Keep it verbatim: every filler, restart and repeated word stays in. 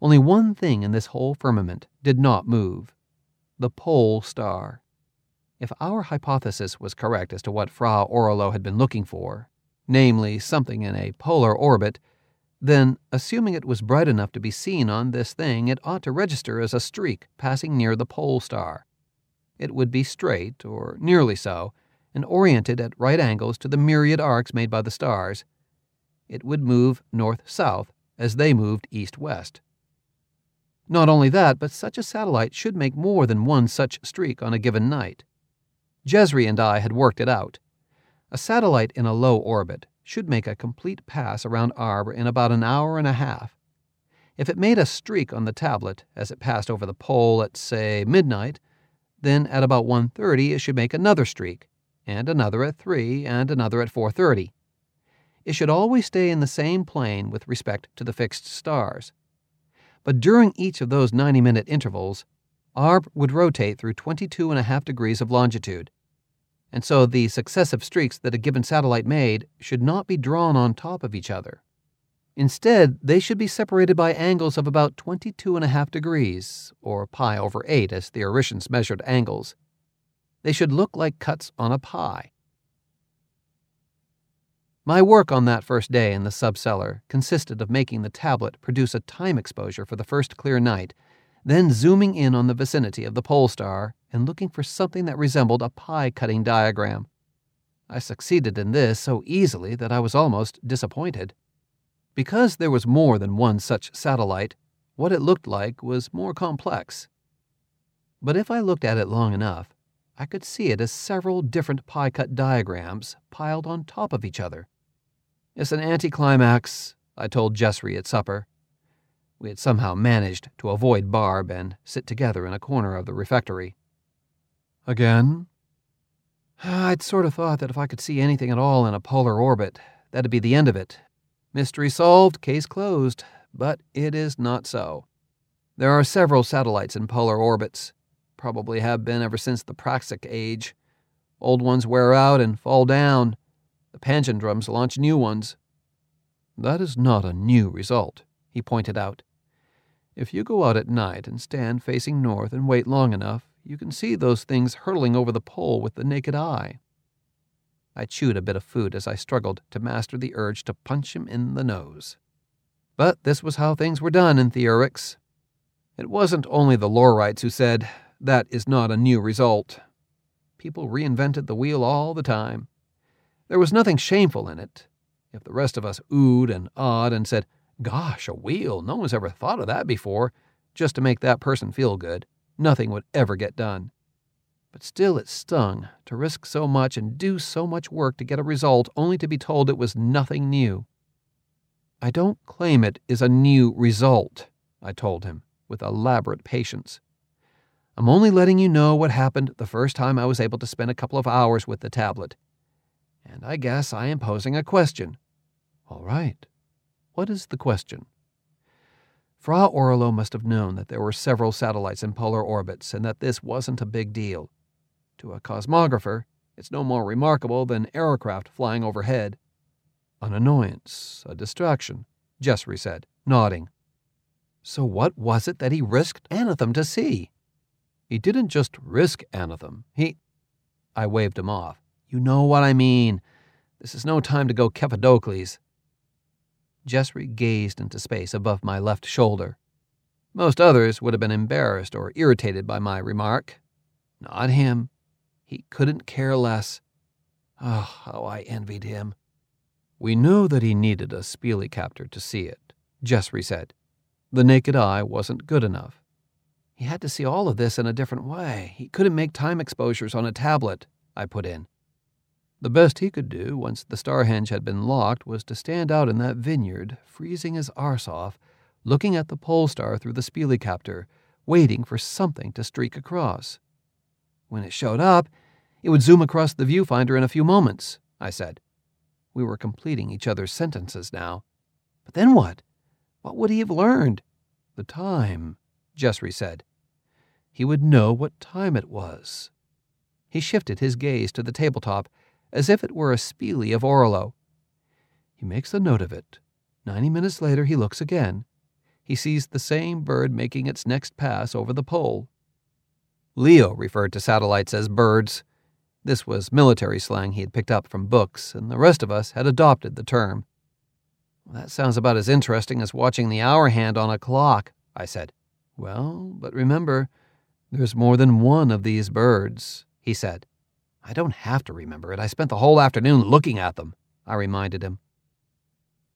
Only one thing in this whole firmament did not move: the pole star. If our hypothesis was correct as to what Fra Orlo had been looking for, namely something in a polar orbit, then, assuming it was bright enough to be seen on this thing, it ought to register as a streak passing near the pole star. It would be straight, or nearly so, and oriented at right angles to the myriad arcs made by the stars. It would move north-south as they moved east-west. Not only that, but such a satellite should make more than one such streak on a given night. Jesry and I had worked it out. A satellite in a low orbit should make a complete pass around Arbre in about an hour and a half. If it made a streak on the tablet as it passed over the pole at, say, midnight, then at about one thirty it should make another streak, and another at three, and another at four thirty. It should always stay in the same plane with respect to the fixed stars. But during each of those ninety-minute intervals, Arbre would rotate through twenty-two and a half degrees of longitude, and so the successive streaks that a given satellite made should not be drawn on top of each other. Instead, they should be separated by angles of about twenty-two and a half degrees, or pi over eight as theoricians measured angles. They should look like cuts on a pie. My work on that first day in the subcellar consisted of making the tablet produce a time exposure for the first clear night, then zooming in on the vicinity of the pole star and looking for something that resembled a pie-cutting diagram. I succeeded in this so easily that I was almost disappointed. Because there was more than one such satellite, what it looked like was more complex. But if I looked at it long enough, I could see it as several different pie-cut diagrams piled on top of each other. "It's an anticlimax," I told Jesry at supper. We had somehow managed to avoid Barb and sit together in a corner of the refectory. "Again?" "I'd sort of thought that if I could see anything at all in a polar orbit, that'd be the end of it. Mystery solved, case closed, but it is not so. There are several satellites in polar orbits, probably have been ever since the Praxic age. Old ones wear out and fall down. The Pangendrums launch new ones." "That is not a new result," he pointed out. "If you go out at night and stand facing north and wait long enough, you can see those things hurtling over the pole with the naked eye." I chewed a bit of food as I struggled to master the urge to punch him in the nose. But this was how things were done in Theorix. It wasn't only the Lorites who said, "That is not a new result." People reinvented the wheel all the time. There was nothing shameful in it. If the rest of us oohed and awed and said, "Gosh, a wheel, no one's ever thought of that before," just to make that person feel good, nothing would ever get done. But still it stung to risk so much and do so much work to get a result only to be told it was nothing new. "I don't claim it is a new result," I told him with elaborate patience. "I'm only letting you know what happened the first time I was able to spend a couple of hours with the tablet. And I guess I am posing a question." "All right. What is the question?" Fra Orlo must have known that there were several satellites in polar orbits and that this wasn't a big deal. To a cosmographer, it's no more remarkable than aircraft flying overhead. "An annoyance, a distraction," Jesry said, nodding. "So what was it that he risked Anathem to see?" "He didn't just risk Anathem. He—" I waved him off. "You know what I mean. This is no time to go Cappadocles." Jesry gazed into space above my left shoulder. Most others would have been embarrassed or irritated by my remark. Not him. He couldn't care less. Oh, how I envied him. "We know that he needed a spielicopter to see it," Jesry said. "The naked eye wasn't good enough." "He had to see all of this in a different way. He couldn't make time exposures on a tablet," I put in. "The best he could do, once the Starhenge had been locked, was to stand out in that vineyard, freezing his arse off, looking at the pole star through the spielicopter, waiting for something to streak across. When it showed up, it would zoom across the viewfinder in a few moments," I said. We were completing each other's sentences now. "But then what? What would he have learned?" "The time," Jesry said. "He would know what time it was." He shifted his gaze to the tabletop, as if it were a spiele of Orlo. "He makes a note of it. Ninety minutes later he looks again. he sees the same bird making its next pass over the pole. Leo referred to satellites as birds. This was military slang he had picked up from books, and the rest of us had adopted the term. "That sounds about as interesting as watching the hour hand on a clock," I said. "Well, but remember, there's more than one of these birds," he said. "I don't have to remember it. I spent the whole afternoon looking at them," I reminded him.